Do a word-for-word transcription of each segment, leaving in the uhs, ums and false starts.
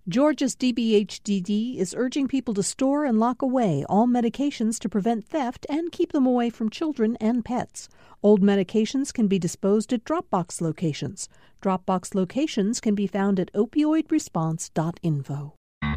Georgia's D B H D D is urging people to store and lock away all medications to prevent theft and keep them away from children and pets. Old medications can be disposed at Dropbox locations. Dropbox locations can be found at opioid response dot info.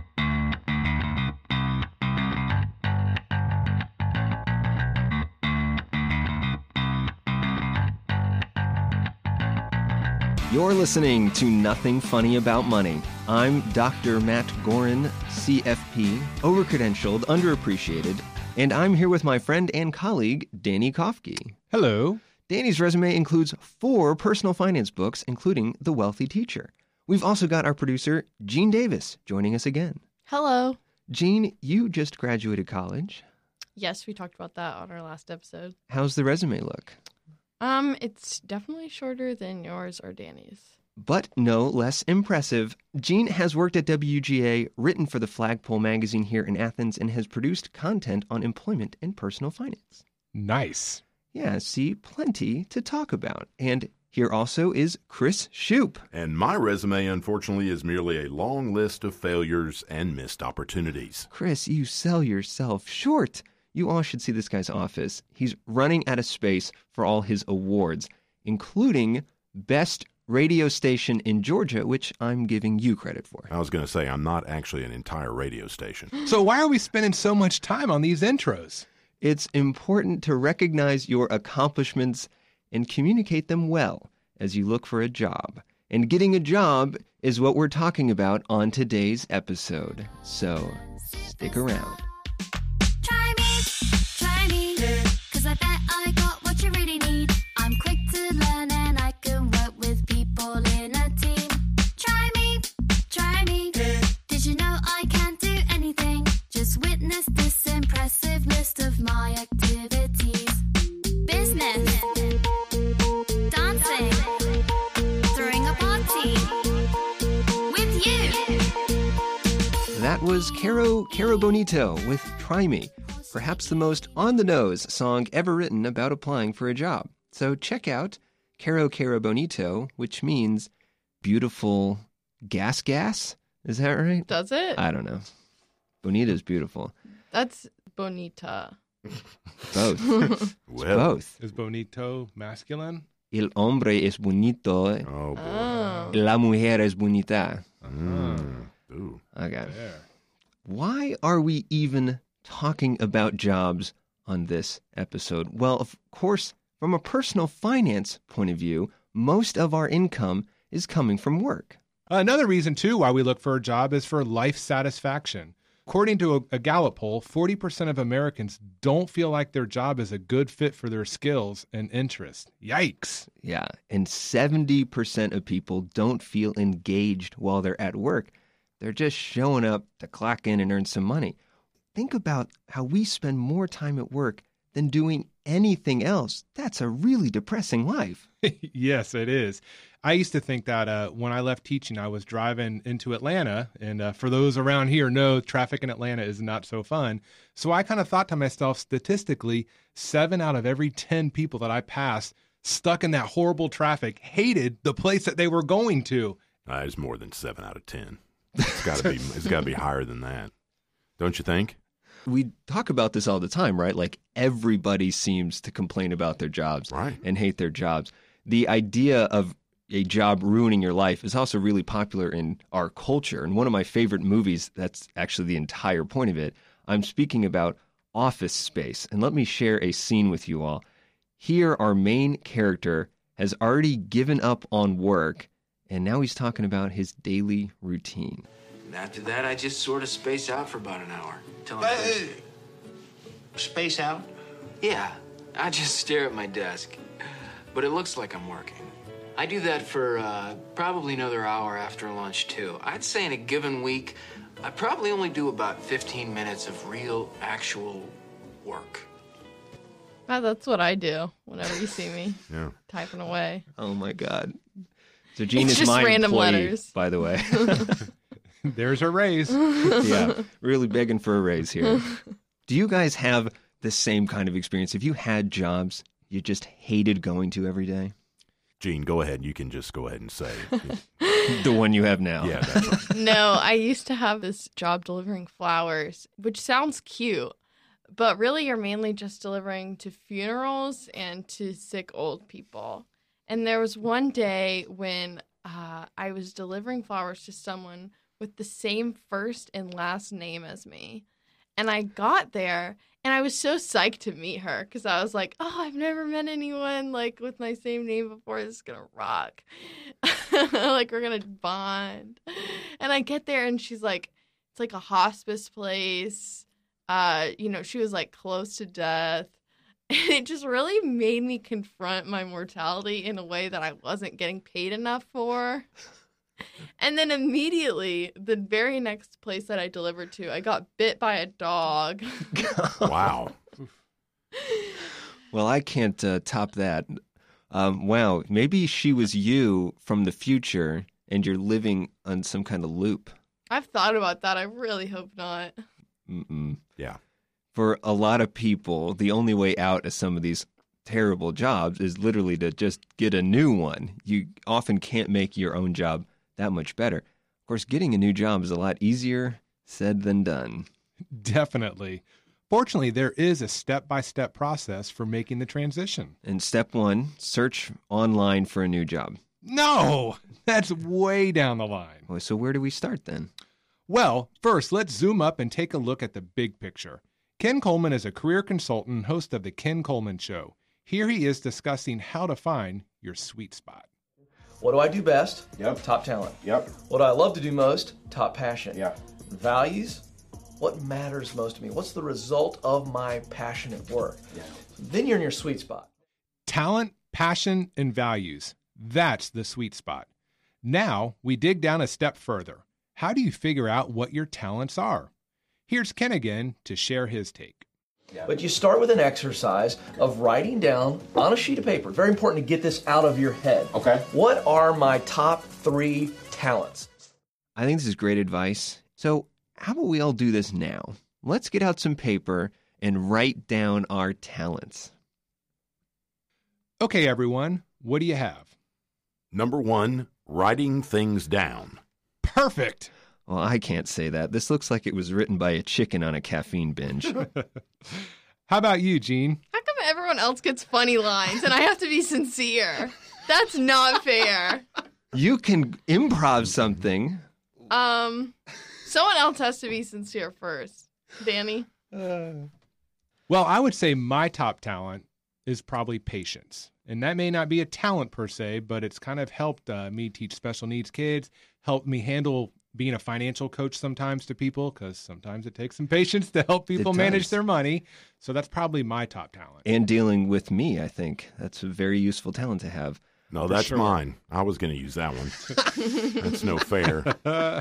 You're listening to Nothing Funny About Money. I'm Doctor Matt Gorin, C F P, overcredentialed, underappreciated, and I'm here with my friend and colleague, Danny Kofke. Hello. Danny's resume includes four personal finance books, including The Wealthy Teacher. We've also got our producer, Gene Davis, joining us again. Hello. Gene, you just graduated college. Yes, we talked about that on our last episode. How's the resume look? Um, it's definitely shorter than yours or Danny's. But no less impressive, Gene has worked at W G A, written for the Flagpole magazine here in Athens, and has produced content on employment and personal finance. Nice. Yeah, see, plenty to talk about. And here also is Chris Shoup. And my resume, unfortunately, is merely a long list of failures and missed opportunities. Chris, you sell yourself short. You all should see this guy's office. He's running out of space for all his awards, including Best Radio Station in Georgia, which I'm giving you credit for. I was going to say, I'm not actually an entire radio station. So why are we spending so much time on these intros? It's important to recognize your accomplishments and communicate them well as you look for a job. And getting a job is what we're talking about on today's episode. So stick around. I bet I got what you really need. I'm quick to learn and I can work with people in a team. Try me, try me. Did you know I can't do anything? Just witness this impressive list of my activities. Business, dancing, throwing a party with you. That was Caro Caro Bonito with Try Me. Perhaps the most on-the-nose song ever written about applying for a job. So check out Caro Caro Bonito, which means beautiful gas gas. Is that right? Does it? I don't know. Bonita is beautiful. That's bonita. Both. Well, Both. Is bonito masculine? El hombre es bonito. Oh, boy. Oh. La mujer es bonita. Mm. Ooh. Okay. There. Why are we even talking about jobs on this episode? Well, of course, from a personal finance point of view, most of our income is coming from work. Another reason, too, why we look for a job is for life satisfaction. According to a, a Gallup poll, forty percent of Americans don't feel like their job is a good fit for their skills and interests. Yikes. Yeah, and seventy percent of people don't feel engaged while they're at work. They're just showing up to clock in and earn some money. Think about how we spend more time at work than doing anything else. That's a really depressing life. Yes, it is. I used to think that uh, when I left teaching, I was driving into Atlanta. And uh, for those around here know, traffic in Atlanta is not so fun. So I kind of thought to myself, statistically, seven out of every ten people that I passed stuck in that horrible traffic hated the place that they were going to. Uh, it's more than seven out of ten. It's got to be. It's got to be higher than that. Don't you think? We talk about this all the time, right? Like everybody seems to complain about their jobs Right. and hate their jobs. The idea of a job ruining your life is also really popular in our culture. And one of my favorite movies, that's actually the entire point of it, I'm speaking about Office Space. And let me share a scene with you all. Here, our main character has already given up on work, and now he's talking about his daily routine. And after that, I just sort of space out for about an hour. Till I'm But, busy. uh, space out? Yeah, I just stare at my desk. But it looks like I'm working. I do that for uh, probably another hour after lunch, too. I'd say in a given week, I probably only do about fifteen minutes of real, actual work. Ah, that's what I do whenever you see me Yeah. typing away. Oh, my God. So Gene It's is just my random employee, letters. by the way. There's a raise. Yeah, really begging for a raise here. Do you guys have the same kind of experience? Have you had jobs you just hated going to every day? Gene, go ahead. You can just go ahead and say. The one you have now. Yeah, that's right. No, I used to have this job delivering flowers, which sounds cute, but really you're mainly just delivering to funerals and to sick old people. And there was one day when uh, I was delivering flowers to someone with the same first and last name as me. And I got there, and I was so psyched to meet her because I was like, oh, I've never met anyone like with my same name before. This is going to rock. Like, we're going to bond. And I get there, and she's like, it's like a hospice place. Uh, you know, she was like close to death. And it just really made me confront my mortality in a way that I wasn't getting paid enough for. And then immediately, the very next place that I delivered to, I got bit by a dog. Wow. Well, I can't uh, top that. Um, wow, maybe she was you from the future and you're living on some kind of loop. I've thought about that. I really hope not. Mm-mm. Yeah. For a lot of people, the only way out of some of these terrible jobs is literally to just get a new one. You often can't make your own job that much better. Of course, getting a new job is a lot easier said than done. Definitely. Fortunately, there is a step-by-step process for making the transition. And step one, search online for a new job. No, that's way down the line. Well, so where do we start then? Well, first, let's zoom up and take a look at the big picture. Ken Coleman is a career consultant and host of The Ken Coleman Show. Here he is discussing how to find your sweet spot. What do I do best? Yep. Top talent. Yep. What do I love to do most? Top passion. Yeah. Values? What matters most to me? What's the result of my passion at work? Yeah. Then you're in your sweet spot. Talent, passion, and values. That's the sweet spot. Now, we dig down a step further. How do you figure out what your talents are? Here's Ken again to share his take. Yeah. But you start with an exercise of writing down on a sheet of paper. Very important to get this out of your head. Okay. What are my top three talents? I think this is great advice. So how about we all do this now? Let's get out some paper and write down our talents. Okay, everyone, what do you have? Number one, writing things down. Perfect. Well, I can't say that. This looks like it was written by a chicken on a caffeine binge. How about you, Gene? How come everyone else gets funny lines and I have to be sincere? That's not fair. You can improv something. Um, someone else has to be sincere first. Danny? Uh... Well, I would say my top talent is probably patience. And that may not be a talent per se, but it's kind of helped uh, me teach special needs kids, helped me handle being a financial coach sometimes to people, because sometimes it takes some patience to help people manage their money. So that's probably my top talent. And dealing with me, I think. That's a very useful talent to have. No, that's sure. mine. I was going to use that one. That's no fair.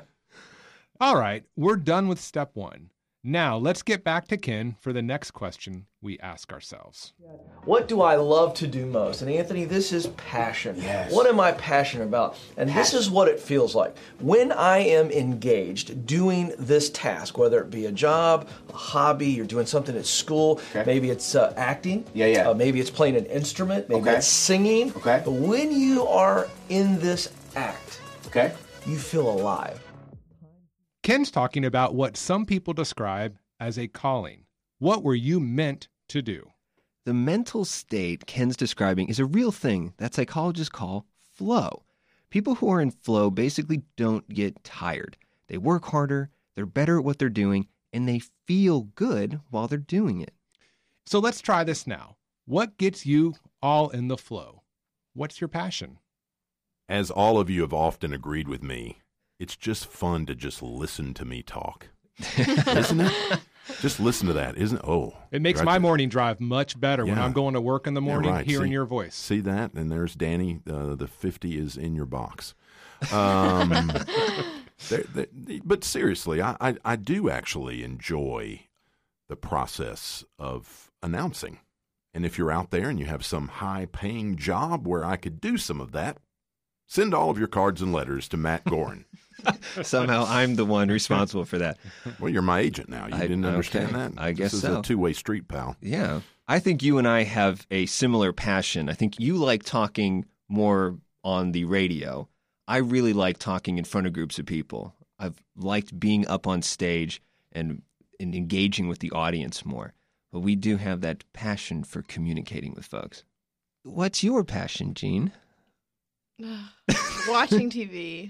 All right, we're done with step one. Now, let's get back to Ken for the next question we ask ourselves. What do I love to do most? And Anthony, this is passion. Yes. What am I passionate about? And passion. This is what it feels like. When I am engaged doing this task, whether it be a job, a hobby, you're doing something at school, okay. maybe it's uh, acting, yeah, yeah. Uh, maybe it's playing an instrument, maybe okay. it's singing. Okay. But when you are in this act, okay. you feel alive. Ken's talking about what some people describe as a calling. What were you meant to do? The mental state Ken's describing is a real thing that psychologists call flow. People who are in flow basically don't get tired. They work harder, they're better at what they're doing, and they feel good while they're doing it. So let's try this now. What gets you all in the flow? What's your passion? As all of you have often agreed with me, it's just fun to just listen to me talk. Isn't it? Just listen to that, isn't it? Oh. It makes right my there. morning drive much better yeah. when I'm going to work in the morning, yeah, right. hearing see, your voice. See that? And there's Danny. Uh, the fifty is in your box. Um, they're, they're, but seriously, I, I, I do actually enjoy the process of announcing. And if you're out there and you have some high-paying job where I could do some of that, send all of your cards and letters to Matt Gorin. Somehow I'm the one responsible for that. Well, you're my agent now. You I, didn't understand okay. that? I guess this so. This is a two-way street, pal. Yeah. I think you and I have a similar passion. I think you like talking more on the radio. I really like talking in front of groups of people. I've liked being up on stage and, and engaging with the audience more. But we do have that passion for communicating with folks. What's your passion, Gene? Watching T V.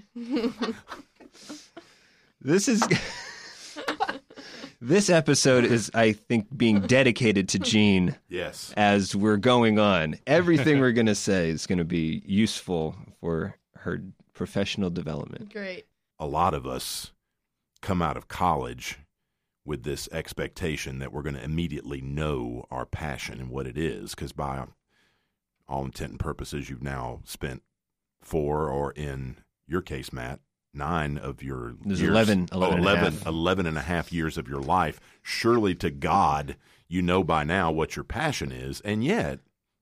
This is... This episode is, I think, being dedicated to Gene. Yes. As we're going on. Everything we're going to say is going to be useful for her professional development. Great. A lot of us come out of college with this expectation that we're going to immediately know our passion and what it is, because by all intent and purposes, you've now spent four, or in your case, Matt, nine of your There's years, eleven, eleven, oh, and eleven, a half. eleven and a half years of your life. Surely to God, you know by now what your passion is, and yet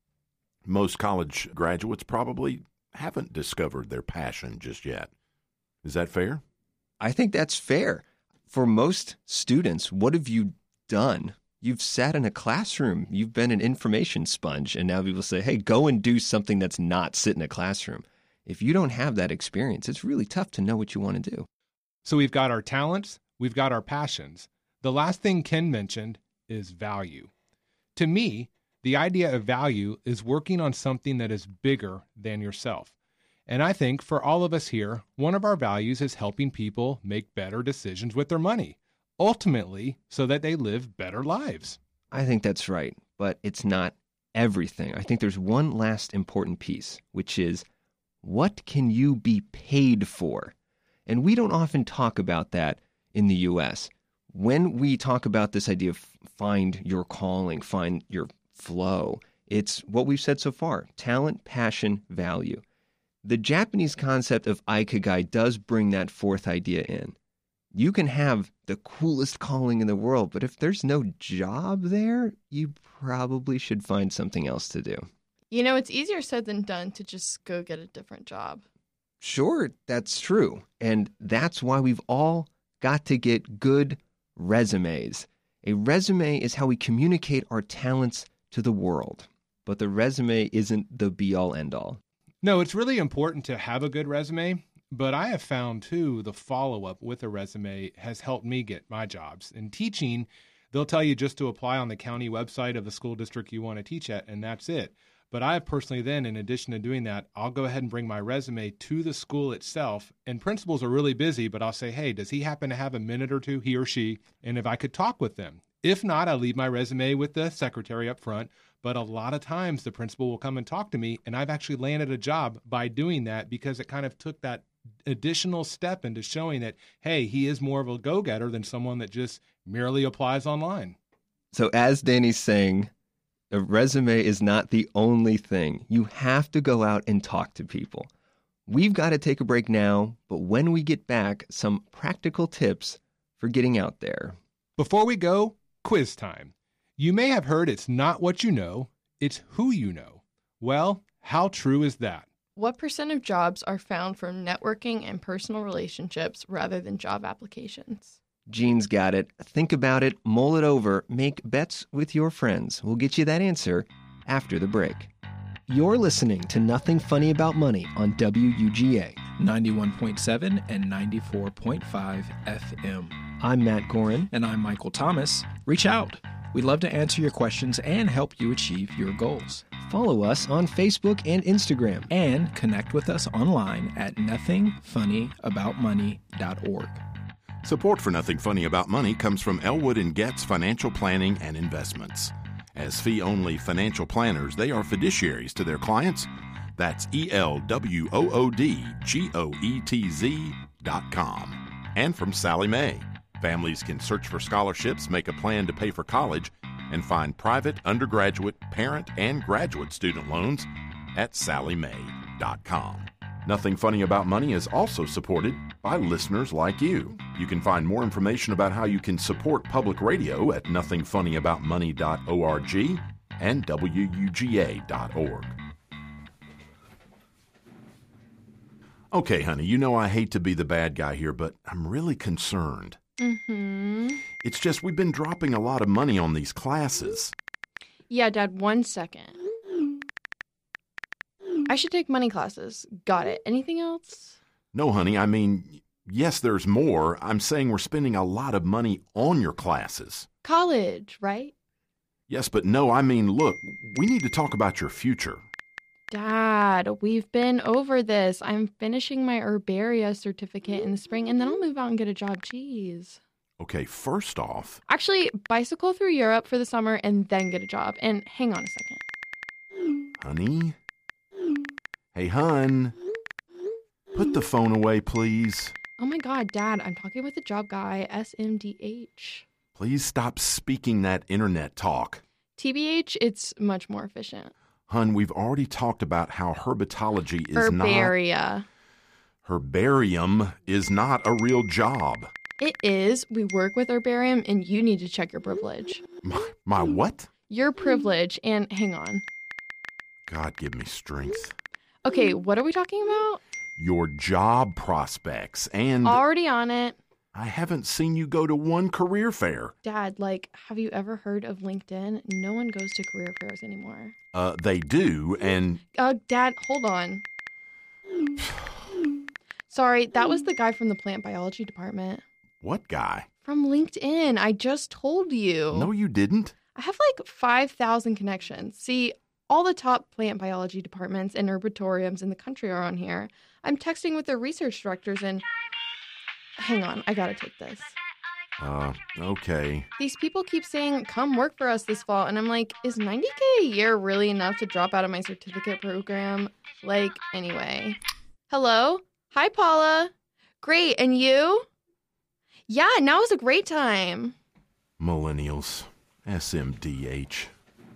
most college graduates probably haven't discovered their passion just yet. Is that fair? I think that's fair. For most students, what have you done? You've sat in a classroom. You've been an information sponge, and now people say, hey, go and do something that's not sit in a classroom. If you don't have that experience, it's really tough to know what you want to do. So we've got our talents, we've got our passions. The last thing Ken mentioned is value. To me, the idea of value is working on something that is bigger than yourself. And I think for all of us here, one of our values is helping people make better decisions with their money, ultimately so that they live better lives. I think that's right, but it's not everything. I think there's one last important piece, which is, what can you be paid for? And we don't often talk about that in the U S. When we talk about this idea of find your calling, find your flow, it's what we've said so far: talent, passion, value. The Japanese concept of ikigai does bring that fourth idea in. You can have the coolest calling in the world, but if there's no job there, you probably should find something else to do. You know, it's easier said than done to just go get a different job. Sure, that's true. And that's why we've all got to get good resumes. A resume is how we communicate our talents to the world. But the resume isn't the be-all, end-all. No, it's really important to have a good resume, but I have found, too, the follow-up with a resume has helped me get my jobs. In teaching, they'll tell you just to apply on the county website of the school district you want to teach at, and that's it. But I personally then, in addition to doing that, I'll go ahead and bring my resume to the school itself. And principals are really busy, but I'll say, hey, does he happen to have a minute or two, he or she? And if I could talk with them. If not, I leave my resume with the secretary up front. But a lot of times the principal will come and talk to me, and I've actually landed a job by doing that because it kind of took that additional step into showing that, hey, he is more of a go-getter than someone that just merely applies online. So as Danny's saying, a resume is not the only thing. You have to go out and talk to people. We've got to take a break now, but when we get back, some practical tips for getting out there. Before we go, quiz time. You may have heard it's not what you know, it's who you know. Well, how true is that? What percent of jobs are found from networking and personal relationships rather than job applications? Gene's got it. Think about it, mull it over, make bets with your friends. We'll get you that answer after the break. You're listening to Nothing Funny About Money on W U G A. ninety-one point seven and ninety-four point five F M. I'm Matt Gorin. And I'm Michael Thomas. Reach out. We'd love to answer your questions and help you achieve your goals. Follow us on Facebook and Instagram. And connect with us online at nothing funny about money dot org. Support for Nothing Funny About Money comes from Elwood and Getz Financial Planning and Investments. As fee-only financial planners, they are fiduciaries to their clients. That's E L W O O D G O E T Z dot com. And from Sallie Mae. Families can search for scholarships, make a plan to pay for college, and find private undergraduate, parent, and graduate student loans at Sallie Mae dot com. Nothing Funny About Money is also supported by listeners like you. You can find more information about how you can support public radio at nothing funny about money dot org and W U G A dot org. Okay, honey, you know I hate to be the bad guy here, but I'm really concerned. Mm-hmm. It's just we've been dropping a lot of money on these classes. Yeah, Dad, one second. I should take money classes. Got it. Anything else? No, honey, I mean, yes, there's more. I'm saying we're spending a lot of money on your classes. College, right? Yes, but no, I mean, look, we need to talk about your future. Dad, we've been over this. I'm finishing my herbaria certificate in the spring, and then I'll move out and get a job. Jeez. Okay, first off... Actually, bicycle through Europe for the summer and then get a job. And hang on a second. Honey? Hey, hun. Put the phone away, please. Oh my God, Dad, I'm talking with the job guy, S M D H. Please stop speaking that internet talk. T B H, it's much more efficient. Hun, we've already talked about how herpetology is Herbaria. not... Herbarium is not a real job. It is. We work with herbarium, and you need to check your privilege. My, my what? Your privilege, and hang on. God, give me strength. Okay, what are we talking about? Your job prospects and... Already on it. I haven't seen you go to one career fair. Dad, like, have you ever heard of LinkedIn? No one goes to career fairs anymore. Uh, they do, and... Uh, Dad, hold on. Sorry, that was the guy from the plant biology department. What guy? From LinkedIn. I just told you. No, you didn't. I have like five thousand connections. See, all the top plant biology departments and herbatoriums in the country are on here. I'm texting with their research directors and... Hang on, I gotta take this. Uh, okay. These people keep saying, come work for us this fall. And I'm like, is ninety K a year really enough to drop out of my certificate program? Like, anyway. Hello? Hi, Paula. Great, and you? Yeah, now is a great time. Millennials. S M D H.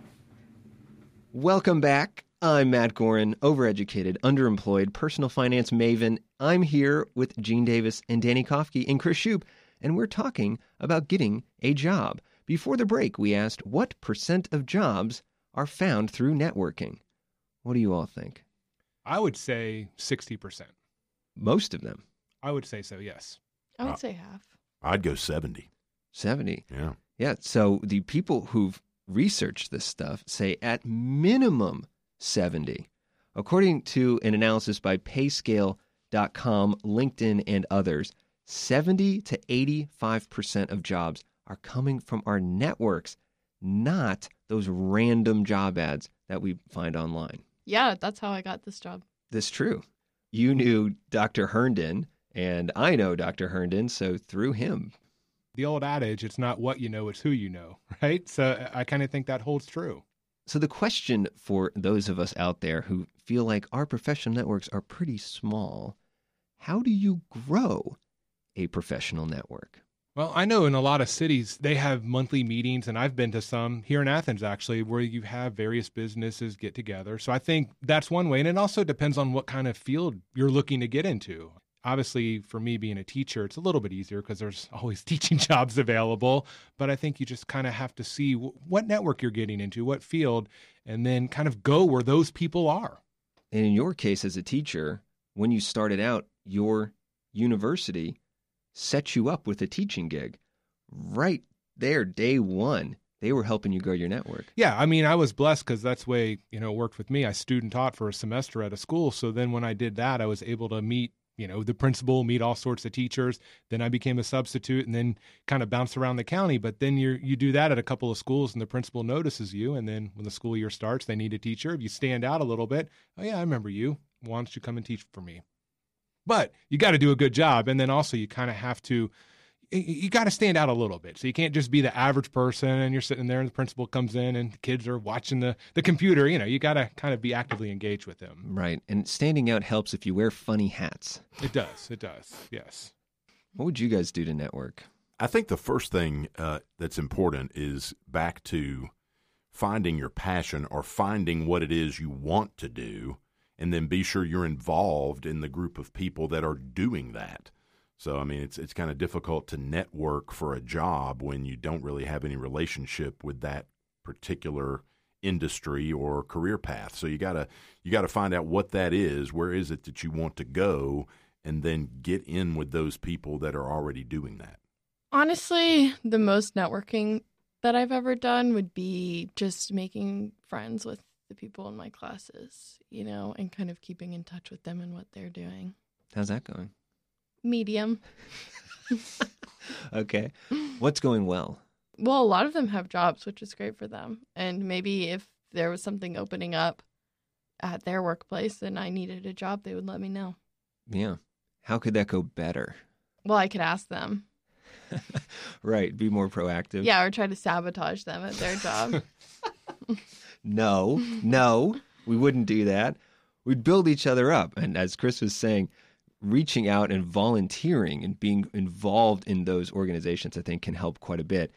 Welcome back. I'm Matt Gorin, overeducated, underemployed, personal finance maven. I'm here with Gene Davis and Danny Kofke and Chris Shoup, and we're talking about getting a job. Before the break, we asked what percent of jobs are found through networking. What do you all think? I would say sixty percent. Most of them. I would say so, yes. I would Uh, say half. I'd go seventy. seventy. Yeah. Yeah, so the people who've researched this stuff say at minimum seventy. According to an analysis by payscale dot com, LinkedIn, and others, seventy to eighty-five percent of jobs are coming from our networks, not those random job ads that we find online. Yeah, that's how I got this job. That's true. You knew Doctor Herndon, and I know Doctor Herndon, so through him. The old adage, it's not what you know, it's who you know, right? So I kind of think that holds true. So the question for those of us out there who feel like our professional networks are pretty small, how do you grow a professional network? Well, I know in a lot of cities, they have monthly meetings, and I've been to some here in Athens, actually, where you have various businesses get together. So I think that's one way. And it also depends on what kind of field you're looking to get into. Obviously, for me being a teacher, it's a little bit easier because there's always teaching jobs available. But I think you just kind of have to see w- what network you're getting into, what field, and then kind of go where those people are. And in your case as a teacher, when you started out, your university set you up with a teaching gig. Right there, day one, they were helping you grow your network. Yeah, I mean, I was blessed because that's the way, you know, it worked with me. I student taught for a semester at a school. So then when I did that, I was able to meet, you know, the principal, meet all sorts of teachers. Then I became a substitute and then kind of bounced around the county. But then you you do that at a couple of schools and the principal notices you. And then when the school year starts, they need a teacher. If you stand out a little bit, oh, yeah, I remember you. Why don't you come and teach for me? But you got to do a good job. And then also you kind of have to, you got to stand out a little bit. So you can't just be the average person and you're sitting there and the principal comes in and the kids are watching the, the computer. You know, you got to kind of be actively engaged with them. Right. And standing out helps if you wear funny hats. It does. It does. Yes. What would you guys do to network? I think the first thing uh, that's important is back to finding your passion or finding what it is you want to do, and then be sure you're involved in the group of people that are doing that. So, I mean, it's it's kind of difficult to network for a job when you don't really have any relationship with that particular industry or career path. So you gotta you gotta find out what that is. Where is it that you want to go, and then get in with those people that are already doing that. Honestly, the most networking that I've ever done would be just making friends with the people in my classes, you know, and kind of keeping in touch with them and what they're doing. How's that going? Medium. Okay. What's going well? Well, a lot of them have jobs, which is great for them. And maybe if there was something opening up at their workplace and I needed a job, they would let me know. Yeah. How could that go better? Well, I could ask them. Right. Be more proactive. Yeah, or try to sabotage them at their job. No, no, we wouldn't do that. We'd build each other up. And as Chris was saying, reaching out and volunteering and being involved in those organizations, I think, can help quite a bit.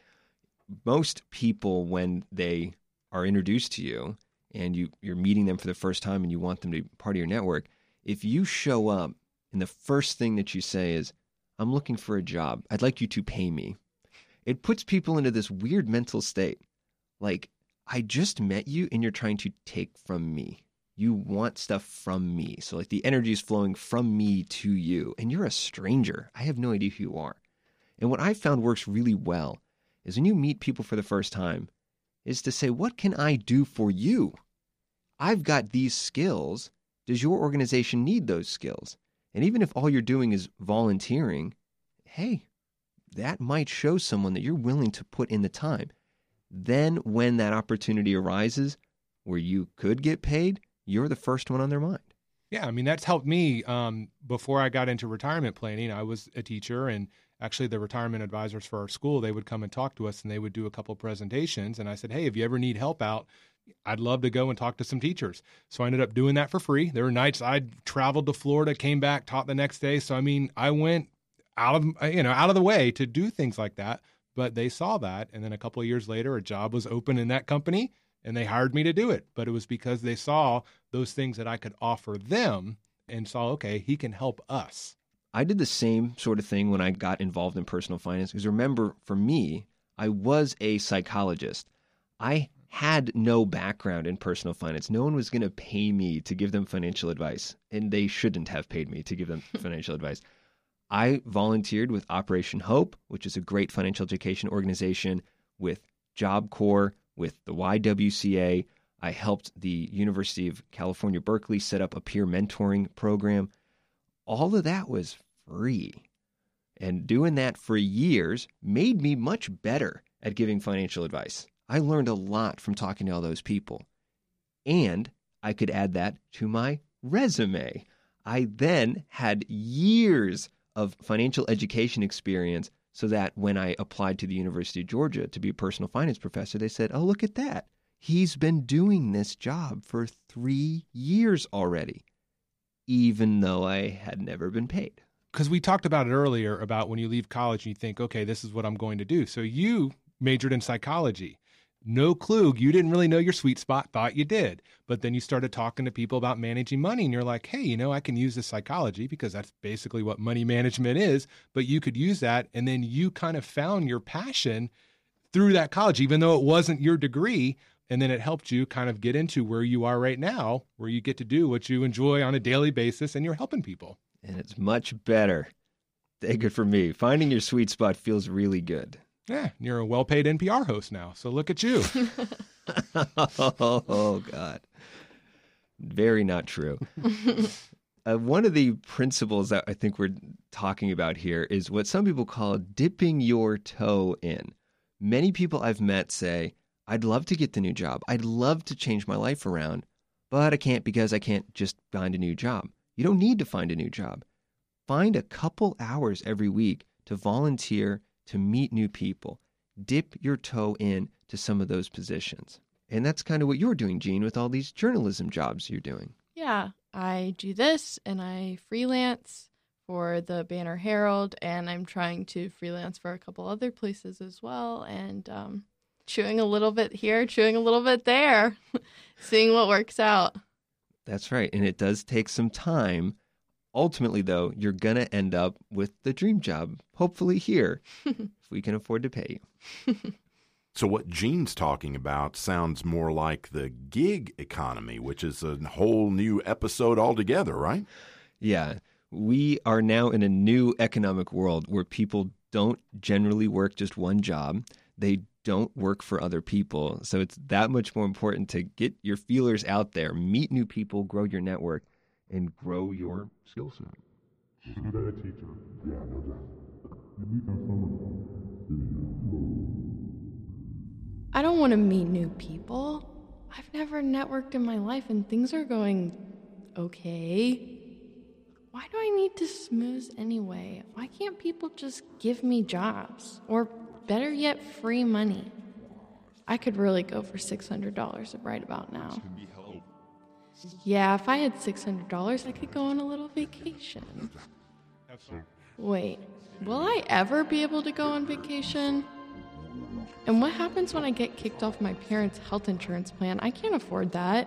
Most people, when they are introduced to you and you, you're meeting them for the first time and you want them to be part of your network, if you show up and the first thing that you say is, I'm looking for a job, I'd like you to pay me, it puts people into this weird mental state. Like, I just met you and you're trying to take from me. You want stuff from me. So like the energy is flowing from me to you and you're a stranger. I have no idea who you are. And what I found works really well is when you meet people for the first time is to say, what can I do for you? I've got these skills. Does your organization need those skills? And even if all you're doing is volunteering, hey, that might show someone that you're willing to put in the time. Then when that opportunity arises where you could get paid, you're the first one on their mind. Yeah, I mean, that's helped me. Um, before I got into retirement planning, I was a teacher, and actually the retirement advisors for our school, they would come and talk to us, and they would do a couple presentations. And I said, hey, if you ever need help out, I'd love to go and talk to some teachers. So I ended up doing that for free. There were nights I'd traveled to Florida, came back, taught the next day. So, I mean, I went out of, you know, out of the way to do things like that. But they saw that. And then a couple of years later, a job was open in that company and they hired me to do it. But it was because they saw those things that I could offer them and saw, okay, he can help us. I did the same sort of thing when I got involved in personal finance. Because remember, for me, I was a psychologist. I had no background in personal finance. No one was going to pay me to give them financial advice, and they shouldn't have paid me to give them financial advice. I volunteered with Operation Hope, which is a great financial education organization, with Job Corps, with the Y W C A. I helped the University of California, Berkeley set up a peer mentoring program. All of that was free. And doing that for years made me much better at giving financial advice. I learned a lot from talking to all those people. And I could add that to my resume. I then had years of financial education experience so that when I applied to the University of Georgia to be a personal finance professor, they said, oh, look at that. He's been doing this job for three years already, even though I had never been paid. Because we talked about it earlier about when you leave college and you think, okay, this is what I'm going to do. So you majored in psychology. No clue. You didn't really know your sweet spot, thought you did. But then you started talking to people about managing money and you're like, hey, you know, I can use this psychology because that's basically what money management is. But you could use that. And then you kind of found your passion through that college, even though it wasn't your degree. And then it helped you kind of get into where you are right now, where you get to do what you enjoy on a daily basis and you're helping people. And it's much better. Take it from me. Finding your sweet spot feels really good. Yeah, you're a well-paid N P R host now, so look at you. Oh, God. Very not true. uh, one of the principles that I think we're talking about here is what some people call dipping your toe in. Many people I've met say, I'd love to get the new job. I'd love to change my life around, but I can't because I can't just find a new job. You don't need to find a new job. Find a couple hours every week to volunteer, to meet new people. Dip your toe in to some of those positions. And that's kind of what you're doing, Jean, with all these journalism jobs you're doing. Yeah, I do this and I freelance for the Banner Herald, and I'm trying to freelance for a couple other places as well, and um, chewing a little bit here, chewing a little bit there, seeing what works out. That's right. And it does take some time. Ultimately, though, you're going to end up with the dream job, hopefully here, if we can afford to pay you. So what Jean's talking about sounds more like the gig economy, which is a whole new episode altogether, right? Yeah. We are now in a new economic world where people don't generally work just one job. They don't work for other people. So it's that much more important to get your feelers out there, meet new people, grow your network, and grow your skill set. I don't want to meet new people. I've never networked in my life and things are going okay. Why do I need to schmooze anyway? Why can't people just give me jobs? Or better yet, free money? I could really go for six hundred dollars right about now. Yeah, if I had six hundred dollars, I could go on a little vacation. Wait, will I ever be able to go on vacation? And what happens when I get kicked off my parents' health insurance plan? I can't afford that.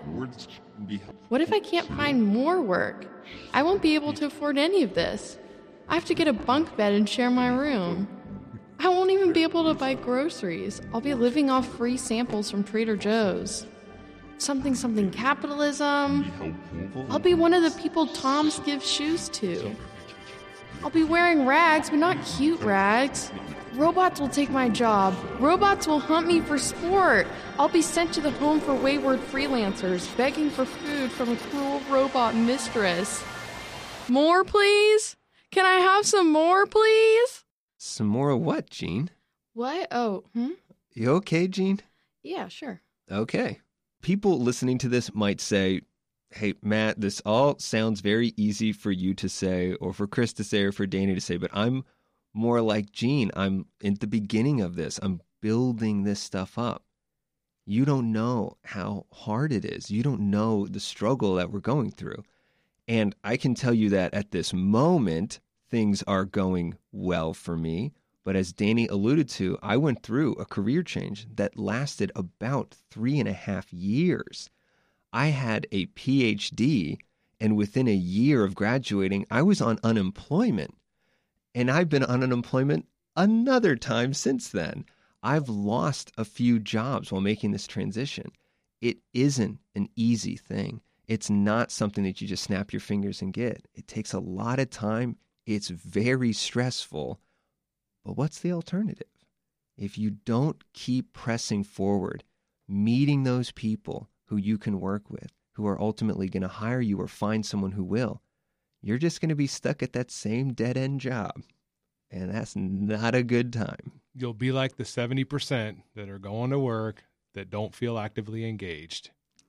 What if I can't find more work? I won't be able to afford any of this. I have to get a bunk bed and share my room. I won't even be able to buy groceries. I'll be living off free samples from Trader Joe's. Something, something capitalism. I'll be one of the people Tom's gives shoes to. I'll be wearing rags, but not cute rags. Robots will take my job. Robots will hunt me for sport. I'll be sent to the home for wayward freelancers, begging for food from a cruel robot mistress. More, please? Can I have some more, please? Some more of what, Gene? What? Oh, hmm? You okay, Gene? Yeah, sure. Okay. People listening to this might say, hey, Matt, this all sounds very easy for you to say, or for Chris to say, or for Danny to say, but I'm more like Gene. I'm at the beginning of this. I'm building this stuff up. You don't know how hard it is. You don't know the struggle that we're going through. And I can tell you that at this moment, things are going well for me. But as Danny alluded to, I went through a career change that lasted about three and a half years. I had a P H D, and within a year of graduating, I was on unemployment. And I've been on unemployment another time since then. I've lost a few jobs while making this transition. It isn't an easy thing. It's not something that you just snap your fingers and get. It takes a lot of time. It's very stressful. But what's the alternative? If you don't keep pressing forward, meeting those people who you can work with, who are ultimately going to hire you or find someone who will, you're just going to be stuck at that same dead-end job. And that's not a good time. You'll be like the seventy percent that are going to work that don't feel actively engaged.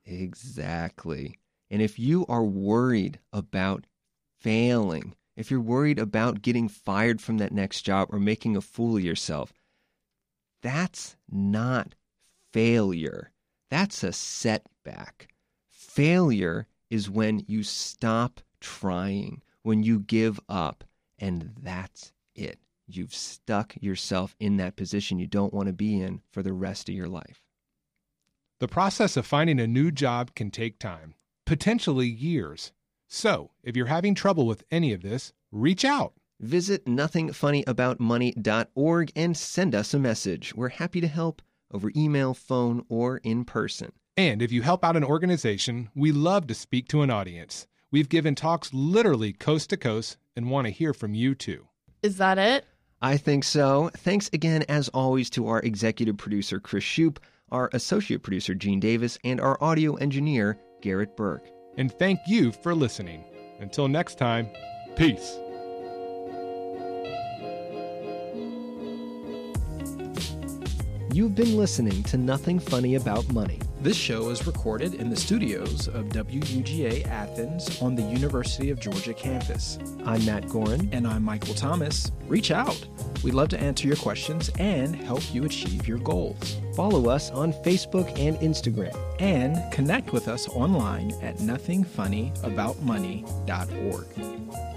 Exactly. And if you are worried about failing, if you're worried about getting fired from that next job or making a fool of yourself, that's not failure. That's a setback. Failure is when you stop trying, when you give up, and that's it. You've stuck yourself in that position you don't want to be in for the rest of your life. The process of finding a new job can take time, potentially years. So, if you're having trouble with any of this, reach out. Visit nothing funny about money dot org and send us a message. We're happy to help over email, phone, or in person. And if you help out an organization, we love to speak to an audience. We've given talks literally coast to coast and want to hear from you too. Is that it? I think so. Thanks again, as always, to our executive producer, Chris Shoup, our associate producer, Gene Davis, and our audio engineer, Garrett Burke. And thank you for listening. Until next time, peace. You've been listening to Nothing Funny About Money. This show is recorded in the studios of W U G A Athens on the University of Georgia campus. I'm Matt Gorin. And I'm Michael Thomas. Reach out. We'd love to answer your questions and help you achieve your goals. Follow us on Facebook and Instagram. And connect with us online at nothing funny about money dot org.